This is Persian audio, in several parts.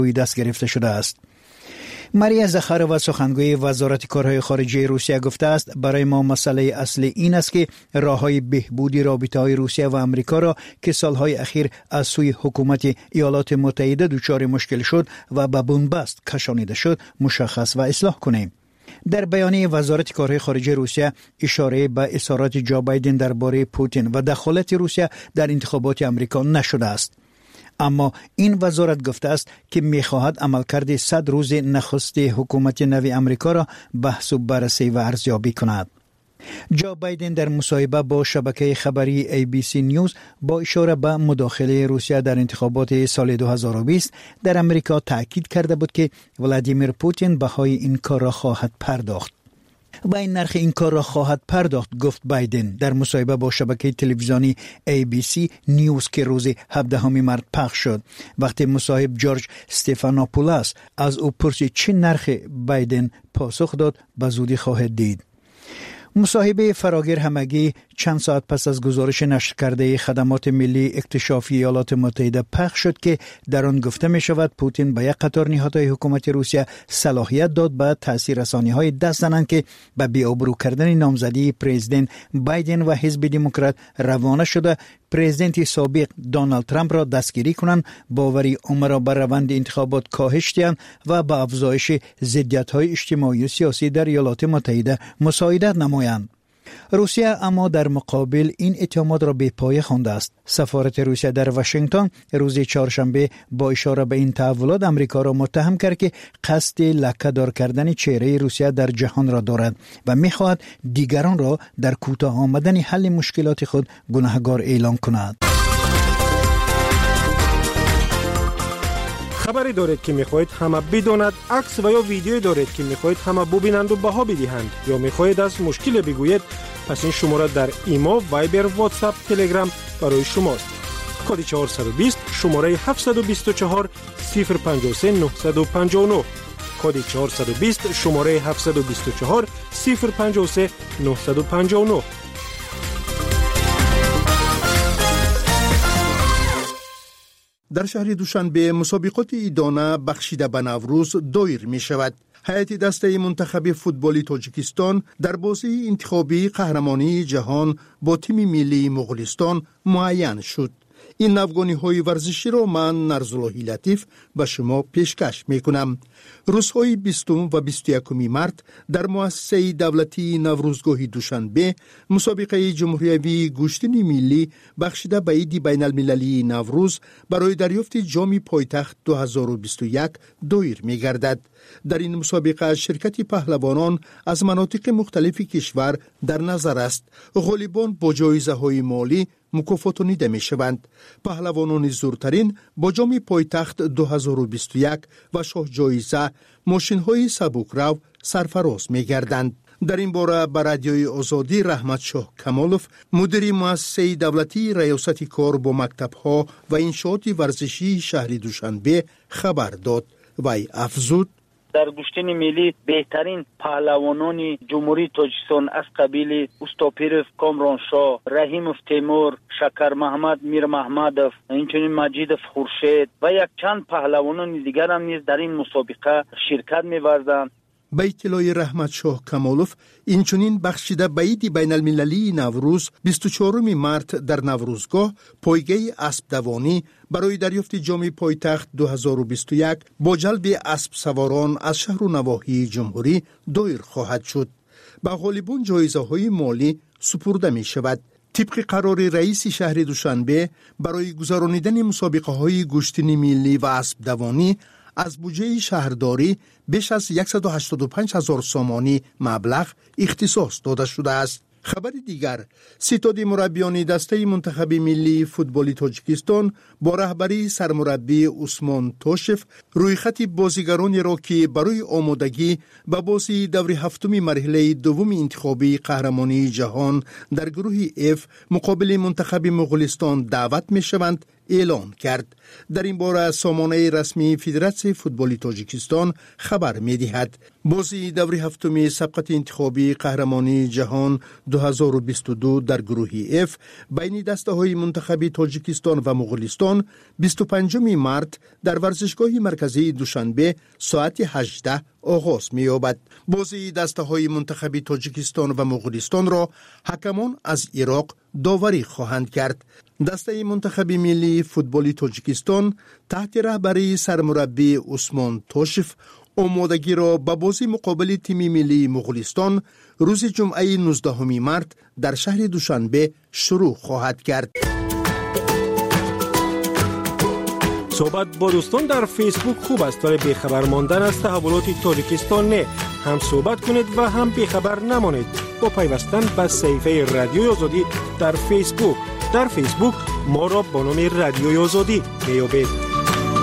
دست گرفته شده است. ماریا زخارova سخنگوی وزارت کارهای خارجه روسیه گفته است برای ما مسئله اصلی این است که راههای بهبودی رابطه‌های روسیه و آمریکا را که سالهای اخیر از سوی حکومت ایالات متحده دچار مشکل شد و به بنبست کشانیده شد مشخص و اصلاح کنیم. در بیانیه وزارت کارهای خارجه روسیه اشاره به اظهارات جو بایدن درباره پوتین و دخالت روسیه در انتخابات آمریکا نشده است. اما این وزارت گفته است که می‌خواهد عملکرد 100 روز نخست حکومت نو آمریکا را بحث و بررسی و ارزیابی کند. جو بایدن در مصاحبه با شبکه خبری ABC نیوز با اشاره به مداخله روسیه در انتخابات سال 2020 در آمریکا تاکید کرده بود که ولادیمیر پوتین بهای این کار را خواهد پرداخت. و این نرخ این کار را خواهد پرداخت، گفت بایدن در مصاحبه با شبکه تلویزیونی ABC نیوز که روز 17 مارس پخش شد. وقتی مصاحب جورج استفانوپولاس از او پرسید چه نرخ، بایدن پاسخ داد به زودی خواهد دید. مصاحبه فراگیر همگی چند ساعت پس از گزارش نشر کرده خدمات ملی اکتشافی ایالات متحده پخش شد که در آن گفته می شود پوتین به یک قطار نهادهای حکومت روسیه صلاحیت داد به تاثیررسانی‌های دست زنند که به بی‌آبرو کردن نامزدی پرزیدنت بایدن و حزب دموکرات روانه شده پرزیدنت سابق دونالد ترامپ را دستگیری کنند، باوری عمر را بر روند انتخابات کاهش دهند و به افزایش ضدیت‌های اجتماعی و سیاسی در ایالات متحده مساعدت نمایند. روسیه اما در مقابل این اتهامات را بی‌پایه خوانده است. سفارت روسیه در واشنگتن روز چهارشنبه با اشاره به این تحولات آمریکا را متهم کرد که قصد لکه‌دار کردن چهره روسیه در جهان را دارد و می‌خواهد دیگران را در کوتاه آمدن حل مشکلات خود گناهکار اعلام کند. خبری دارید که می‌خواهید همه بداند، عکس و یا ویدیویی دارید که می‌خواهید همه ببینند و بها بدهند یا می‌خواهید از مشکل بگویید، پس این شماره در ایما، وایبر، واتساپ، تلگرام برای شماست. کد 420 شماره 724 053 959 کد 420 شماره 724 053 959. در شهر دوشنبه مسابقات ایدانه بخشیده به نوروز دایر می شود. هیئت دسته منتخب فوتبالی تاجیکستان در بازی انتخابی قهرمانی جهان با تیم ملی مغولستان معین شد. این نوگانی‌های ورزشی را من نرزاللهی لطیف به شما پیشکش می‌کنم. روزهای 20 و 21 مارس در مؤسسه دولتی نوروزگاه دوشنبه مسابقه جمهوری گوشتنی ملی بخشیده به عید بین المللی نوروز برای دریافت جام پایتخت 2021 دایر می‌گردد. در این مسابقه شرکت پهلوانان از مناطق مختلف کشور در نظر است. غالبان با جایزه‌های مالی مکافاتانیده می شوند. پهلوانان زورترین با جام پایتخت 2021 و شاه جایزه ماشین‌های سبکرو سرفراز می گردند. در این باره به رادیوی آزادی رحمت شاه کمالوف مدیر مؤسسه دولتی ریاست کار با مکتب‌ها و انشاءات ورزشی شهر دوشنبه خبر داد. وی افزود در گوشتن ملی بهترین پهلوانان جمهوری تاجیکستان از قبیل استاپیرف، کامرانشاه، رحیموف تیمور، شکر محمد میر محمدوف، اینچنین مجیدوف خورشید و یک چند پهلوانان دیگر هم نیز در این مسابقه شرکت می‌ورزند. به اطلاع رحمت شاه کمالوف اینچنین بخشیده به عید بین المللی نوروز 24 مارس در نوروزگاه پایگاه اسب دوانی برای دریافت جام پایتخت 2021 با جلب اسب سواران از شهر و نواحی جمهوری دایر خواهد شد. به غالبان جایزه‌های مالی سپرده می شود. طبق قرار رئیس شهر دوشنبه برای گذرانیدن مسابقه‌های گوشتنی ملی و اسب دوانی از بودجه شهرداری بیش از 185,000 سامانی مبلغ اختصاص داده شده است. خبر دیگر، ستاد مربیان دسته منتخب ملی فوتبالی تاجیکستان با رهبری سرمربی عثمان توشف روی خط بازیگرانی را که برای آمادگی به بازی دور هفتم مرحله دوم انتخابی قهرمانی جهان در گروه F مقابل منتخب مغولستان دعوت می شوند اعلان کرد. در این باره سامانه رسمی فدراسیون فوتبال تاجیکستان خبر می‌دهد بازی دور هفتم سبقت انتخابی قهرمانی جهان 2022 در گروه F بین دسته‌های منتخب تاجیکستان و مغولستان 25 مارس در ورزشگاه مرکزی دوشنبه ساعت 18 آغاز می‌یابد. بازی دسته‌های منتخب تاجیکستان و مغولستان را حکمان از عراق داوری خواهند کرد. دسته منتخب ملی فوتبال تاجیکستان تحت رهبری سرمربی عثمان توشف آمادگی را به بازی مقابل تیم ملی مغولستان روز جمعه 19 مارس در شهر دوشنبه شروع خواهد کرد. صحبت با دوستان در فیسبوک خوب است ولی بیخبر ماندن از تحولات تاجیکستان نه. هم صحبت کنید و هم بیخبر نمانید با پیوستن به صفحه رادیوی آزادی در فیسبوک. در فیسبوک ما را با نام رادیوی آزادی میابید.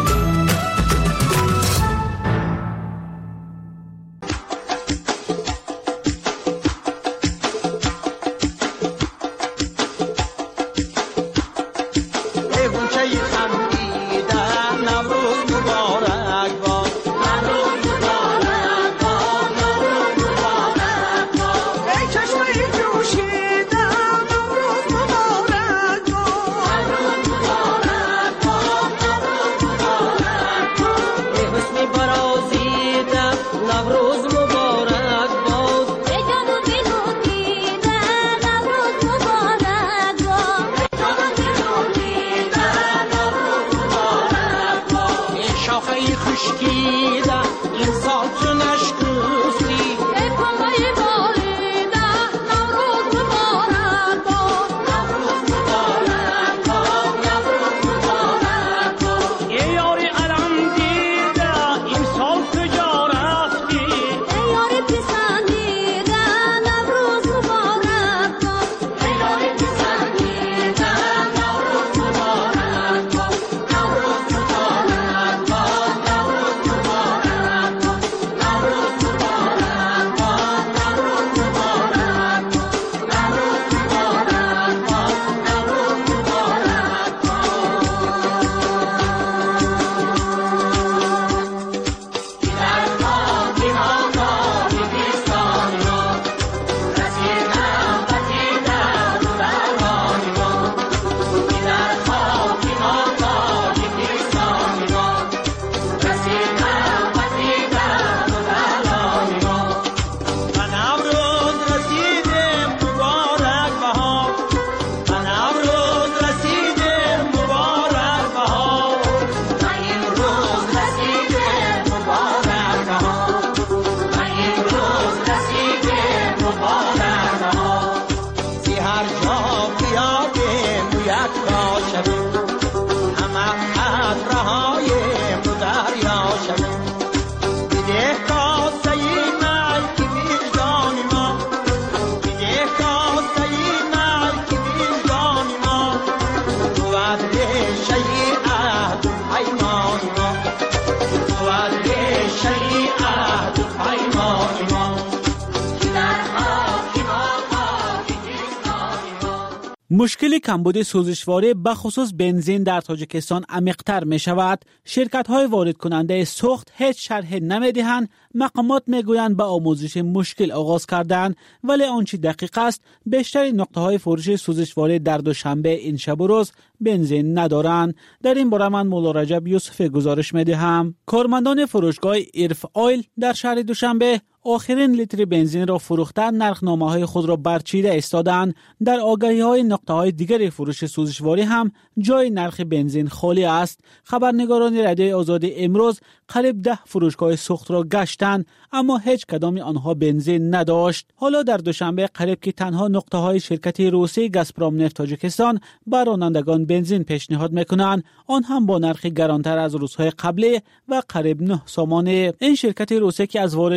مشکل کمبود سوزشواره به خصوص بنزین در تاجیکستان عمیق‌تر می شود. شرکت‌های وارد کننده سوخت هیچ شرح نمی‌دهند. مقامات میگویند به آموزش مشکل آغاز کردند، ولی آنچه دقیق است بیشتر نقطه‌های فروش سوزشواره در دوشنبه این شب و روز بنزین ندارند. در این باره من مولا رجب یوسف گزارش می‌دهم. کارمندان فروشگاه ایرف آیل در شهر دوشنبه آخرین لیتر بنزین را فروخته نرخنامه‌های خود را برچیده ایستادند. در آگهی‌های نقطه‌های دیگر فروش سوزشواری هم جای نرخ بنزین خالی است. خبرنگاران رادیوی آزادی امروز قریب 10 فروشگاه سوخت را گشتند، اما هیچ کدام آنها بنزین نداشت. حالا در دوشنبه قریب که تنها نقطه‌های شرکت روسی گازپروم نفت تاجیکستان بر رانندگان بنزین پیشنهاد می‌کنند، آن هم با نرخ گرانتر از روزهای قبلی و قریب 9 سامانه. این شرکت روسی که از وارد کنندگان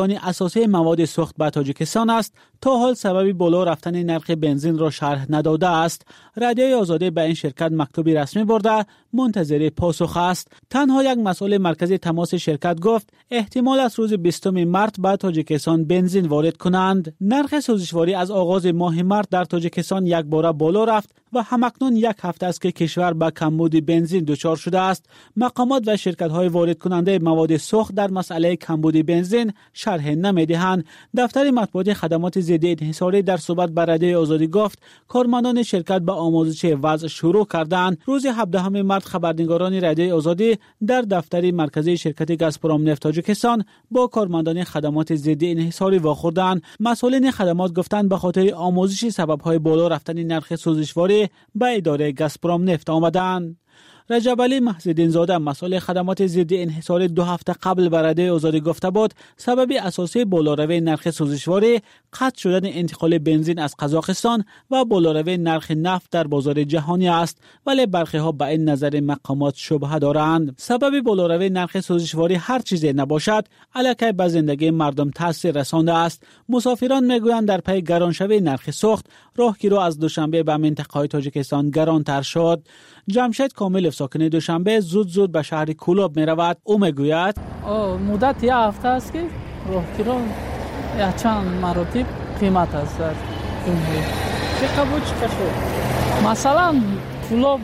کنندگان اساسی مواد سوخت به تاجیکستان است، تا حال سبب بالا رفتن نرخ بنزین را شرح نداده است. رادیوی آزادی به این شرکت مکتوبی رسمی برده منتظر پاسخ است. تنها یک مسئول مرکزی تماس شرکت گفت احتمال است روز 20 مارس به تاجیکستان بنزین وارد کنند. نرخ سوزشواری از آغاز ماه مارس در تاجیکستان یک بار بالا رفت و همکنون یک هفته است که کشور به کمبود بنزین دچار شده است. مقامات و شرکت‌های وارد کننده مواد سوخت در مسئله کمبود بنزین شرح نمی‌دهند. دفتر مطبوعات خدمات ضد انحصاری در صحبت با رادیوی آزادی گفت کارمندان شرکت به آموزش وضع شروع کردند. روز 17 مارس خبرنگاران رادیوی آزادی در دفتر مرکزی شرکت گازپروم نفت تاجیکستان با کارمندان خدمات ضد انحصاری واخوردند. مسئولین خدمات گفتند به خاطر آموزش سبب‌های بالا رفتن نرخ سوزشواری به اداره گازپروم نفت آمدند. رجب علی محضدین زاده مسئول خدمات ضد انحصاری 2 هفته قبل به رادیوی آزادی گفته بود سبب اساسی بالاروی نرخ سوزشواری قطع شدن انتقال بنزین از قزاقستان و بالاروی نرخ نفت در بازار جهانی است، ولی برخی ها به این نظر مقامات شبهه دارند. سبب بالاروی نرخ سوزشواری هر چیزی نباشد الکی به زندگی مردم تاثیر رسانده است. مسافران میگویند در پی گرانشوی نرخ سوخت راهگیرو از دوشنبه به منطقه‌های تاجیکستان گرانتر شد. جمشید کامل ساکن دوشنبه زود به شهر کولاب می رود. او می گوید مدت یک هفته است که راهگیرا چند مراتب قیمت است در جمهوری. چه قبول چه شد؟ مثلا کولاب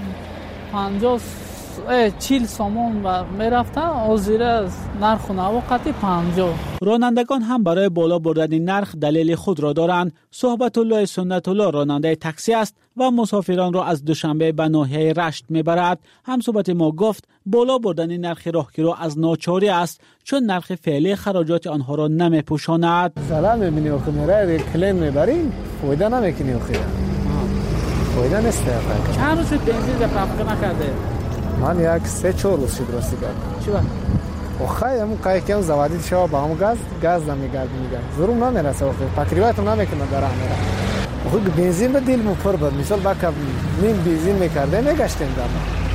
40 سامان و می رفتن آزیره از نرخ و نوا قطعی 50. رانندگان هم برای بالا بردن نرخ دلیل خود را دارند. صحبت الله سنت الله راننده تاکسی است و مسافران را از دوشنبه به ناحیه رشت میبرد. هم صحبت ما گفت بالا بردن نرخ راهگیرا از ناچاری است چون نرخ فعلی خراجات آنها را نمیپوشاند. ضرر میبینی آخه میره کلیم میبرین فایده نمیکنی آخه. فایده نیست. چند روز بنزین دفع نکرده؟ من یک 3-4 روز شد راستی کردم. چی بود؟ آخه همون قایقم زوادید شو با هم گاز نمیگرد میگن. ضرور نمیرسه آخه. تقریبا نمیکنه در راه میره. آخه بنزین به دل مفر بود. مثال با کب نیم بنزین میکرده میگشتیم دارم.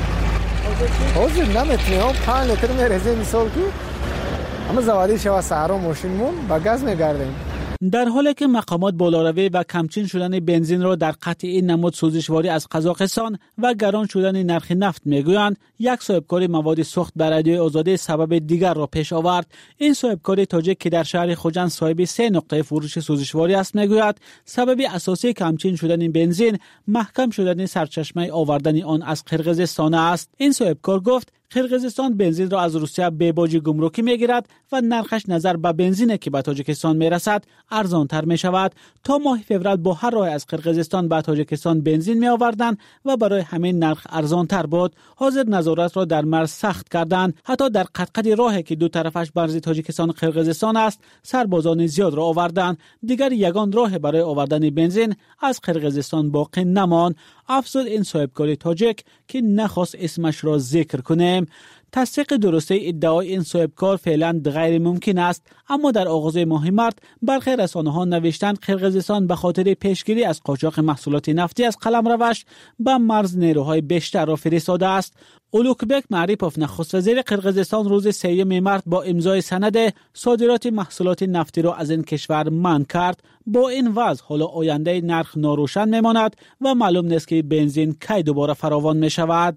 حاضر نمیتونی هم 5 لیتر میرزه مثال که اما زوادید شو سعرا ماشینمون با گاز میگردیم. در حالی که مقامات بالاروی و کمچین شدن بنزین را در قطع این نمود سوزشواری از قزاقستان و گران شدن نرخ نفت میگویند، یک صاحبکار مواد سوخت بر رادیوی آزادی سبب دیگر را پیش آورد. این صاحبکار تاجیک که در شهر خوجند صاحب 3 نقطه فروش سوزشواری است میگوید سبب اساسی کمچین شدن بنزین محکم شدن سرچشمه آوردن آن از قرقیزستان است. این صاحبکار گفت قرقیزستان بنزین را از روسیه به باج گمرکی میگیرد و نرخش نظر به بنزینی که به تاجیکستان میرسد ارزانتر می شود. تا ماه فوریه با هر راه از قرقیزستان به تاجیکستان بنزین می آوردند و برای همین نرخ ارزانتر بود. حاضر نظارت را در مرز سخت کردند. حتی در قطقط راهی که دو طرفش مرز تاجیکستان قرقیزستان است سربازان زیاد را آوردند. دیگر یگان راه برای آوردن بنزین از قرقیزستان باقی نماند. افزود این صاحبکار تاجیک که نخواست اسمش را ذکر کنیم. تصدیق درسته ادعای این صاحبکار فعلا غیر ممکن است، اما در آغاز ماه مارس برخی رسانه‌ها نوشتند قرقیزستان به خاطر پیشگیری از قاچاق محصولات نفتی از قلمروش به مرز نیروهای بیشتر را فرستاده است. اولوکبک معریپوف نخست وزیر قرقیزستان روز 3 مارس با امضای سند صادرات محصولات نفتی را از این کشور منع کرد. با این وضع حالا آینده نرخ ناروشن میماند و معلوم نیست که بنزین کی دوباره فراوان می شود.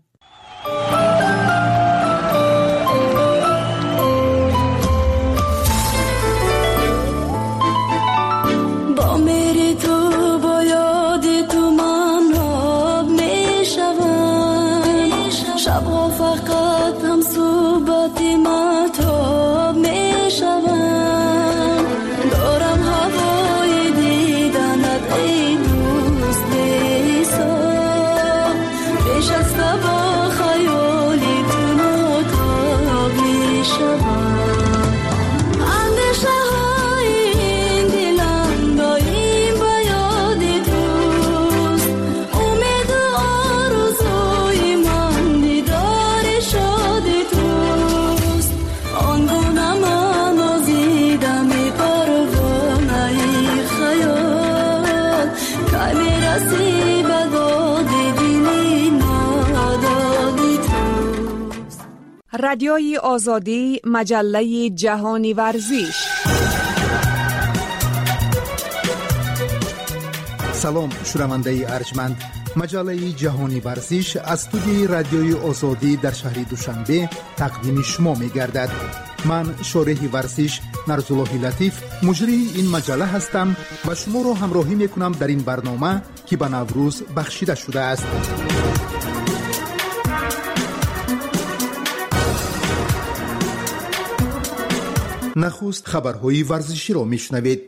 شبها فقط هم صحبت مهتاب می شوم. دارم هوای دیدنت ای دوست بی‌حساب. پیش از با خیالی تو ناتاب می شوم. اندیشه های این دلم دایم به یاد توست. امید و آرزوی من دیدار شاد توست. آنگونه من آزیدم پروانه خیال که میرسی به داد دلی نادادی توست. رادیوی آزادی، مجله جهانی ورزش. سلام شنونده ارجمند، مجله جهانی ورزش از استودیوی رادیوی آزادی در شهر دوشنبه تقدیم شما می گردد. من شارح ورزش نرزالله لطیف مجری این مجله هستم و شما را همراهی می کنم در این برنامه که به نوروز بخشیده شده است. نخست خبرهای ورزشی را می شنوید.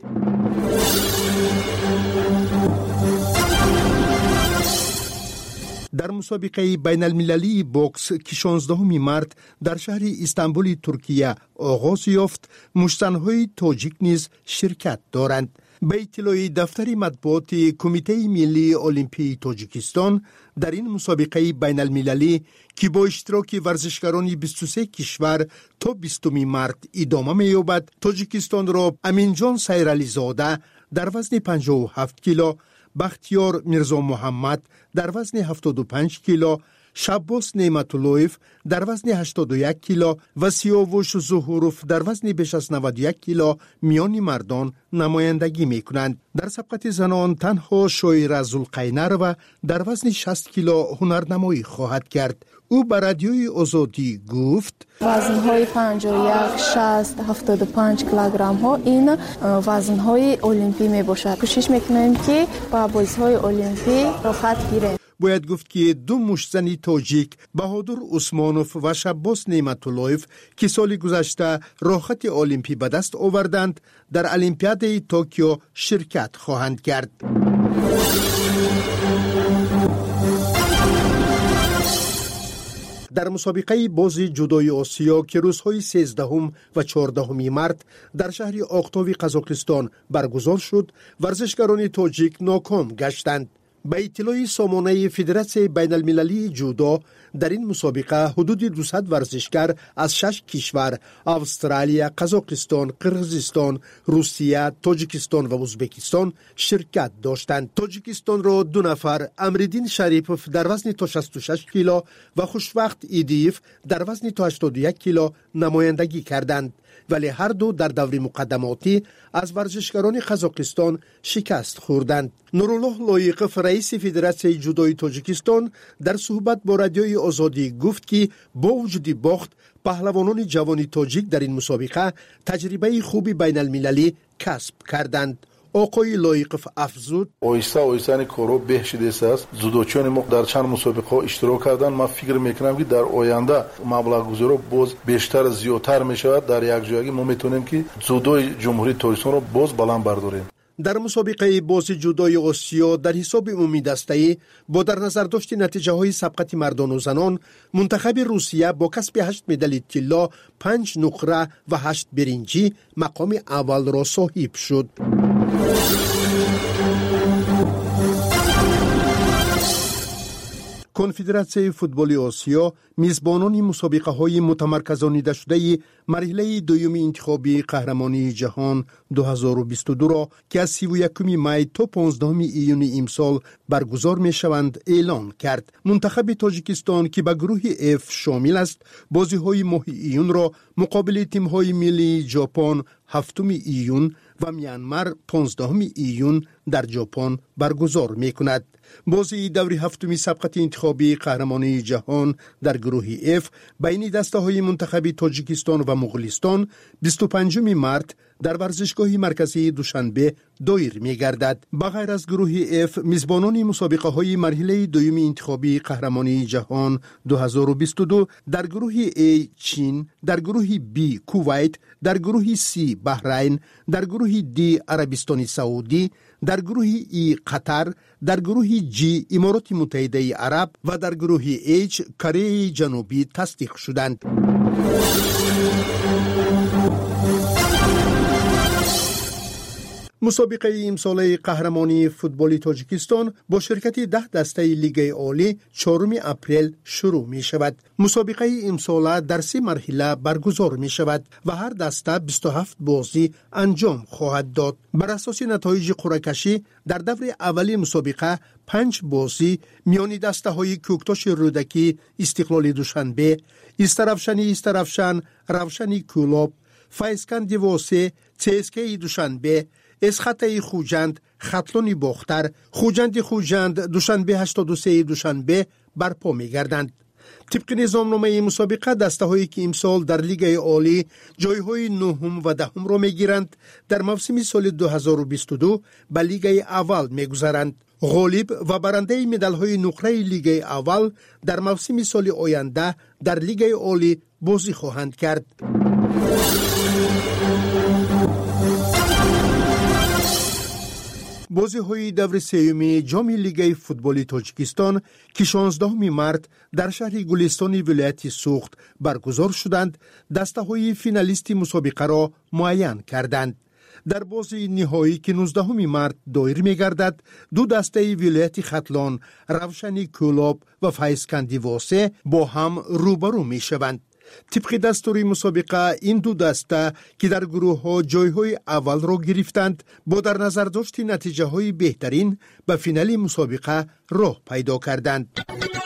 در مسابقه بین المللی بوکس که 16 مارس در شهر استانبول ترکیه آغاز یافت، مشت‌های تاجیک نیز شرکت دارند. به اطلاع دفتر مطبوعات کمیته ملی المپی تاجیکستان، در این مسابقه بین المللی که با اشتراک ورزشکاران 23 کشور تا 20 مارس ادامه می‌یابد، تاجیکستان را امینجان سیرعلی زاده در وزن 57 کیلو، بختیار میرزا محمد در وزن 75 کیلو، شباس نعمت‌اللهیف در وزن 81 کیلو و سیاوش ظهوروف در وزن بیش از 91 کیلو میان مردان نمایندگی می‌کنند. در سبقت زنان تنها شایره ذوالقینر و در وزن 60 کیلو هنرنمایی خواهد کرد. او به رادیوی آزادی گفت: وزن‌های 51 60 75 کیلوگرم ها این وزن‌های المپی میباشد. کوشش میکنیم که با بازی‌های المپی راحت گیریم. باید گفت که دو مشتزن تاجیک بهادر عثمانوف و شباس نعمت‌اللهیف که سال گذشته راحت المپی به دست آوردند، در المپیاد توکیو شرکت خواهند کرد. در مسابقه بازی جودوی آسیا که روزهای 13 و 14 مارس در شهر آختاوی قزاقستان برگزار شد، ورزشکاران تاجیک ناکام گشتند. به اطلاع سامانه فدراسیون بین المللی جودو، در این مسابقه حدود 200 ورزشکار از 6 کشور استرالیا، قزاقستان، قرقیزستان، روسیه، تاجیکستان و ازبکستان شرکت داشتند. تاجیکستان را 2 نفر، امردین شریپوف در وزن تا 66 کیلو و خوشوقت ایدیف در وزن تا 81 کیلو نمایندگی کردند، ولی هر دو در دور مقدماتی از ورزشکاران قزاقستان شکست خوردند. نورالله لایقف رئیس فدراسیون جودوی تاجیکستان در صحبت با رادیوی آزادی گفت که با وجود باخت، پهلوانان جوان تاجیک در این مسابقه تجربه خوبی بین المللی کسب کردند. آقای لایقف افزود: آیسته آیسته کارو بهشیده است. جودوچیان ما در چند مسابقه اشتراک کردن. من فکر میکنم که در آینده مبلغ گذاری باز بیشتر زیادتر میشود. در یک جایی ما میتونیم که جودوی جمهوری تاجیکستان رو باز بلند برداریم. در مسابقه بازی جودوی آسیا در حساب عمومی دسته‌ای با در نظر داشت نتیجه های سبقت مردان و زنان، منتخب روسیه با کسب 8 مدال طلا، 5 نقره و 8 برنجی مقام اول را صاحب شد. کنفدراسیون فوتبال آسیا میزبانان مسابقه های متمرکزانیده شده مرحله دوم انتخابی قهرمانی جهان 2022 را که از 31 می تا 15 ایون امسال برگزار می شوند اعلان کرد. منتخب تاجیکستان که به گروه F شامل است، بازی های ماه ایون را مقابل تیم های ملی ژاپن 7 ایون و میانمار 15 ایون در ژاپن برگزار می کند. بازی دور هفتمی سبقت انتخابی قهرمانی جهان در گروه F بین دسته های منتخب تاجیکستان و مغولستان 25 مارس در ورزشگاه مرکزی دوشنبه دایر می گردد. بغیر از گروه F، میزبانان مسابقه های مرحله دوم انتخابی قهرمانی جهان 2022 در گروه A چین، در گروه B کویت، در گروه C بحرین، در گروه D عربستان سعودی، در گروه E قطر، در گروه G امارات متحده عرب و در گروه H کره جنوبی تصدیق شدند. مسابقه امسال قهرمانی فوتبال تاجیکستان با شرکت 10 دسته لیگ عالی 4 اپریل شروع می شود. مسابقه امسال در 3 مرحله برگزار می شود و هر دسته 27 بازی انجام خواهد داد. بر اساس نتایج قرعه کشی در دور اولی مسابقه 5 بازی میان دسته های کوکتاش رودکی استقلال دوشنبه، استرافشان روشنی کولاب، فایسکن دیواسه، CSKA دوشنبه، اسخطه خوجند، خطلون باختر، خوجند دوشنبه 83 دوشنبه برپا می‌گردند. طبق نظامنامه مسابقه دسته‌هایی که امسال در لیگ عالی جای‌های نهم و دهم را می‌گیرند در موسم سال 2022 به لیگ اول می‌گذرند. غالب و برنده مدال‌های نقره لیگ اول در موسم سال آینده در لیگ عالی بازی خواهند کرد. بازی‌های دور سوم جام لیگ فوتبال تاجیکستان که 16 مارس در شهر گلستان ولایت سوخت برگزار شدند، دسته‌های فینالیست مسابقه را معین کردند. در بازی نهایی که 19 مارس دایر می‌گردد، دو دسته ولایت ختلان، روشنی کولاب و فیضکندی واسه با هم روبرو می‌شوند. طبق دستور مسابقه این دو دسته که در گروه ها جایهای اول را گرفتند با در نظر داشت نتیجه های بهترین به فینال مسابقه راه پیدا کردند.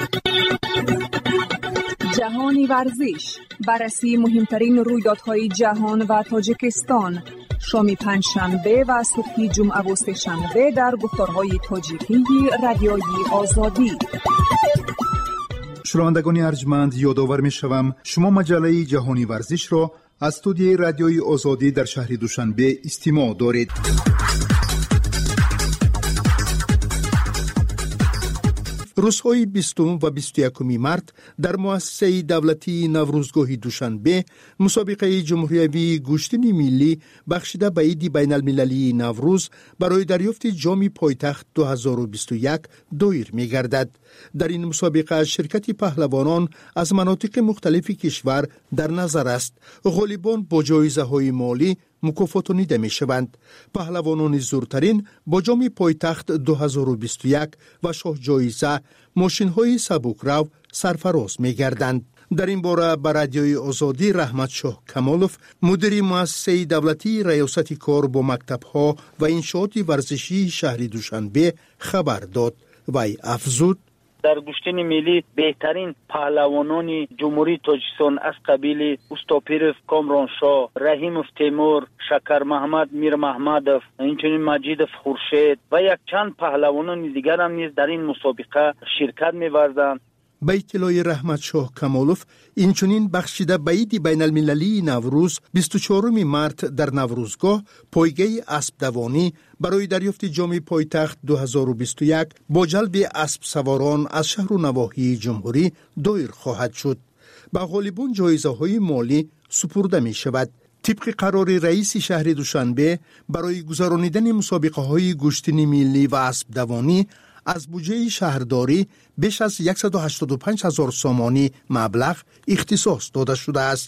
جهانی ورزش، بررسی مهمترین رویدادهای جهان و تاجیکستان، شام پنجشنبه و صبح جمعه و سه‌شنبه در گفتارهای تاجیکی رادیوی آزادی. شنوندگان ارجمند، یادآور می‌شوم شما مجله جهانی ورزش را از استودیوی رادیوی آزادی در شهر دوشنبه استماع دارید. روزهای 20 و 21 مارس در مؤسسه دولتی نوروزگاه دوشنبه مسابقه جمهوری گوشتنی ملی بخشیده به عید بین المللی نوروز برای دریافت جام پایتخت 2021 دایر می گردد. در این مسابقه شرکت پهلوانان از مناطق مختلف کشور در نظر است. غالبان با جایزه های مالی مکافاتانیده می شوند. پهلوانان زورترین با جام پایتخت 2021 و شاه جایزه ماشین های سبکرو سرفراز می گردند. در این باره به رادیوی آزادی رحمت شاه کمالوف، مدیر مؤسسه دولتی ریاست کار با مکتب ها و انشاءات ورزشی شهر دوشنبه خبر داد. وی افزود: در گشتن ملی بهترین پهلوانان جمهوری تاجیکستان از قبیل استاپیرف کامرانشاه، رحیموف تیمور، شکر محمد میر محمدов، اینچنین مجیدов خورشید و یک چند پهلوانان دیگر هم نیز در این مسابقه شرکت می‌ورزند. به اطلاع رحمت شاه کمالوف، اینچنین بخشیده به عید بین المللی نوروز 24 مارس در نوروزگاه پایگاه اسب دوانی برای دریافت جام پایتخت 2021 با جلب اسب سواران از شهر و نواحی جمهوری دایر خواهد شد. به غالبان جایزه های مالی سپرده می شود. طبق قرار رئیس شهر دوشنبه برای گذرانیدن مسابقه های گشتنی ملی و اسب دوانی از بودجه شهرداری بیش از 185,000 سامانی مبلغ اختصاص داده شده است.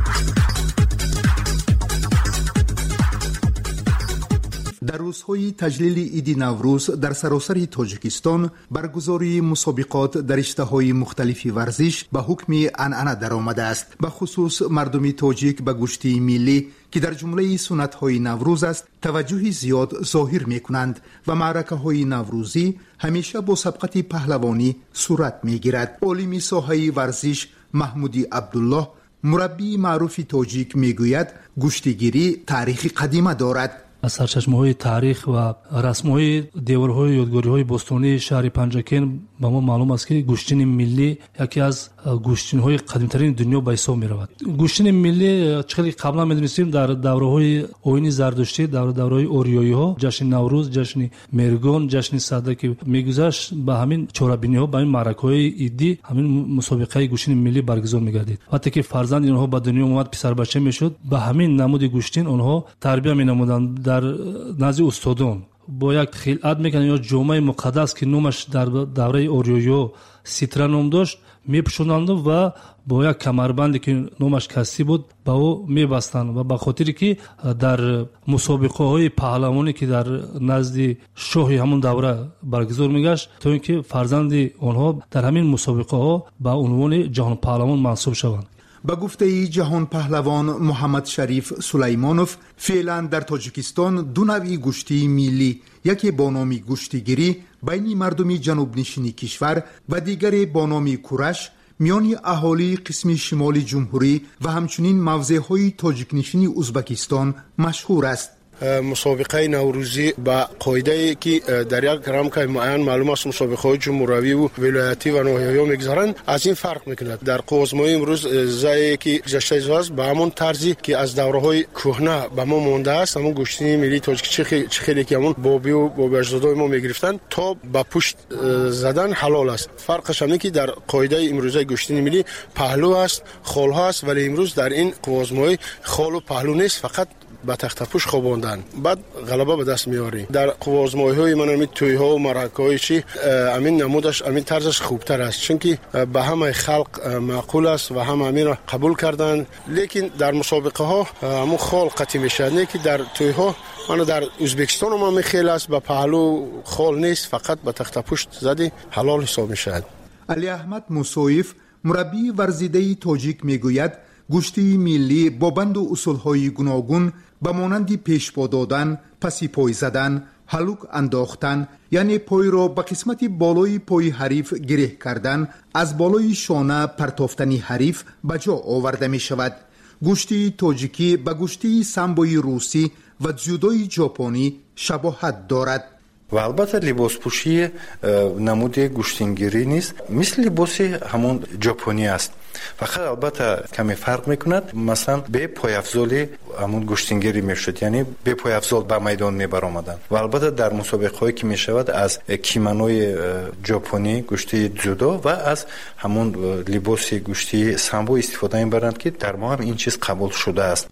در روزهای تجلیل عید نوروز در سراسر تاجیکستان برگزاری مسابقات در رشته‌های مختلف ورزش به حکم عنعنه درآمده است. به خصوص مردم تاجیک به گشتی ملی که در جمله سنت‌های نوروز است توجه زیاد ظاهر می‌کنند و معرکه‌های نوروزی همیشه با سبقت پهلوانی صورت می‌گیرد. عالم ساحه ورزش محمودی عبدالله، مربی معروف تاجیک، میگوید گشتیگیری تاریخ قدیمه دارد. از سرچشمه‌های تاریخ و رسم‌های دیوارهای یادگاری‌های باستانی شهر پنجکن به ما معلوم است که گوشتن ملی یکی از گوشتن‌های قدیمی‌ترین دنیا به حساب می‌رود. گوشتن ملی چقدر قبلا می‌دونستیم در دوره‌های آیین زردشتی، دوره‌های اوریایی‌ها، جشن نوروز، جشن مرگان، جشن سده که می‌گذشت به همین چهاربینی‌ها، به این معرکه‌های عیدی همین مسابقه گوشتن ملی برگزار می‌گردید. وقتی که فرزند اینها به دنیا اومد، پسر بچه می‌شد، به همین نمود گوشتن آنها تربیت می‌نمودند در نزد استادان. با یک خلعت میکنن یا جامعه مقدس که نامش در دوره اوریایی‌ها سیترا نام داشت میپوشوندند و با یک کمربندی که نامش کسی بود با او میبستند و به خاطری که در مسابقه های پهلوانی که در نزد شاه همون دوره برگزار میگشت تا اینکه فرزند آنها در همین مسابقه ها به عنوان جهان پهلوان منصوب شوند. با گفته جهان پهلوان محمد شریف سلیمانوف، فعلا در تاجیکستان دو نوع گشتی ملی، یکی با نام گشتیگیری بین مردم جنوب نشین کشور و دیگری با نام کورش میان اهالی قسم شمال جمهوری و همچنین موضعهای تاجیک نشین ازبکستان مشهور است. مسابقه نوروزی با قاعده که در یک رمک معین معلوم است مسابقه جمهوری و ولایتی و ناحیه‌ای میگذارند از این فرق میکند. در قوزمایی امروز زایی که گذشته است به همون طرزی که از دوره‌های کهنه به ما مونده است، همون گوشتنی ملی تاجیک چخیلی که همون بابی و باباجدادای ما میگرفتن تا با پشت زدن حلال است. فرقش اینه که در قاعده امروزه گوشتنی ملی پهلو است، خال ها است، ولی امروز در این قوزمایی خال و پهلو نیست، فقط با تخت پوش خواباندن، بعد غلبه به دست میاری. در قوازمایی‌های من همین توی‌ها و مرکه‌های چی همین نمودش همین طرزش خوبتر است، چون که به همه خلق معقول است و هم همین را قبول کردن. لیکن در مسابقه ها همون خال قطعی میشه، نه که در توی‌ها من در ازبکستان ما میخیل است به پهلو خال نیست، فقط به تخت پوش زدی حلال حساب میشه. علی احمد موسویف مربی ورزیده تاجیک میگوید گوشتی ملی با بند و اصولهای گوناگون به مانند پیشپا دادن، پسی پای زدن، هلوک انداختن، یعنی پای را به قسمت بالای پای حریف گره کردن، از بالای شانه پرتافتنی حریف به جا آورده می شود. گوشتی تاجیکی به گوشتی سامبوی روسی و جودوی ژاپنی شباهت دارد. و البته لباس پوشی نمود گوشتینگیری نیست، مثل لباس همون ژاپنی است، فقط البته کمی فرق میکند. مثلا به پای افضل همون گوشتینگیری میشد، یعنی به پای افضل به میدان میبر آمدن. و البته در مسابقه هایی که میشود از کیمانوی ژاپنی گوشتی جودو و از همون لباس گوشتی سامبو استفاده میبرند که در ما هم این چیز قبول شده است.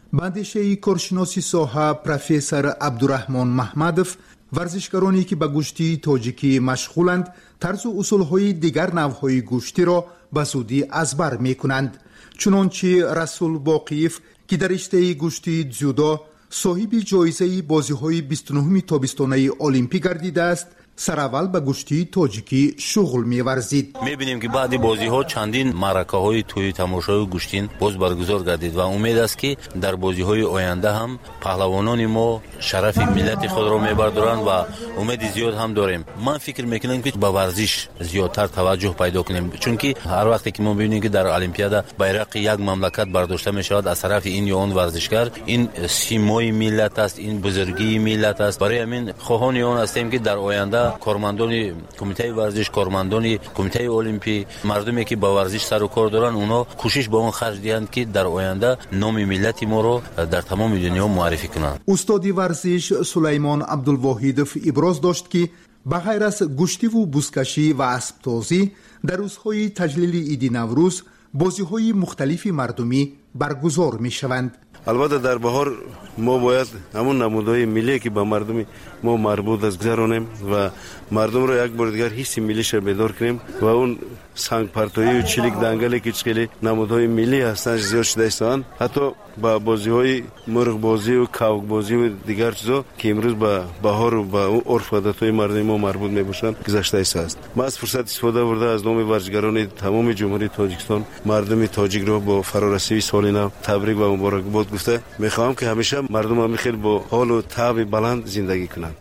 بندشه کارشناسی ساحه پروفسور عبدالرحمن محمدوف ورزشکارانی که به گوشتی تاجیکی مشغولند طرز و اصولهای دیگر نوعهای گوشتی را به زودی ازبر می کنند. چنانچه رسول باقیف که در رشته گوشتی جودو صاحب جایزه بازی‌های 29 تابستانه المپیک گردیده است، سراول به گوشتی تاجیکی شغل می‌ورزید. می‌بینیم که بعد بازی‌ها چندین معرکه‌های توی تماشای گوشتین باز برگزار گردید و امید است که در بازی‌های آینده هم پهلوانان ما شرف ملت خود را می‌بردارند و امید زیاد هم داریم. من فکر می‌کنم که به ورزش زیادتر توجه پیدا کنیم، چون که هر وقتی که ما ببینیم که در المپیاد بیرق یک مملکت برداشته می‌شود از طرف این یا اون ورزشکار، این سیمای ملت است، این بزرگی ملت است. برای همین خواهان آن هستیم که در آینده کارمندان کمیته ورزش، کارمندان کمیته المپی، مردمی که با ورزش سر و کار دارن، اونا کوشش با اون خرج دهند که در آینده نام ملت ما رو در تمام دنیا معرفی کنند. استاد ورزش سلیمان عبدالواحدوف ابراز داشت که بغیر از گوشتی و بزکشی و اسب‌تازی در روزهای تجلیل عید نوروز بازی‌های مختلفی مردمی برگزار می‌شوند. البته در بهار ما باید همون نمودهای ملی که با مردم ما مربوط است گذرانیم و مردم را یک بار دیگر حس ملیش را بیدار کنیم و اون سنگ پرتایی و چلیک دنگلی که خیلی نمودهای ملی هستند زیاد شده استند، حتی با بازی‌های مرغ بازی و کاوک بازی و دیگر چیزا که امروز با بهار و با عرف و عادت‌های مردم ما مربوط میباشند گذشته است. ما از فرصت استفاده برده از نام ورزشکاران تمام جمهوری تاجیکستان مردم تاجیک را با فرارسیدن سال نو تبریک و مبارکباد گفته میخوام که همیشه مردم هم خیلی با حال و طبع بلند زندگی کنند.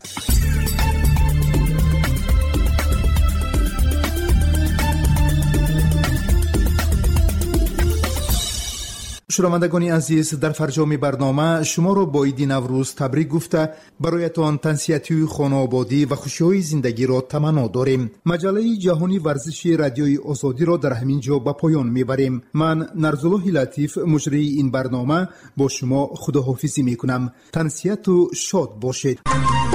شنوندگان عزیز، در فرجام برنامه شما را با عید نوروز تبریک گفته برایتان تنسیتی خانوادگی و خوشی‌های زندگی را تمنا داریم. مجله جهانی ورزشی رادیوی آزادی را در همین جا به پایان میبریم. من نرزالله لطیف مجری این برنامه با شما خداحافظی میکنم. تنسیت و شاد باشید.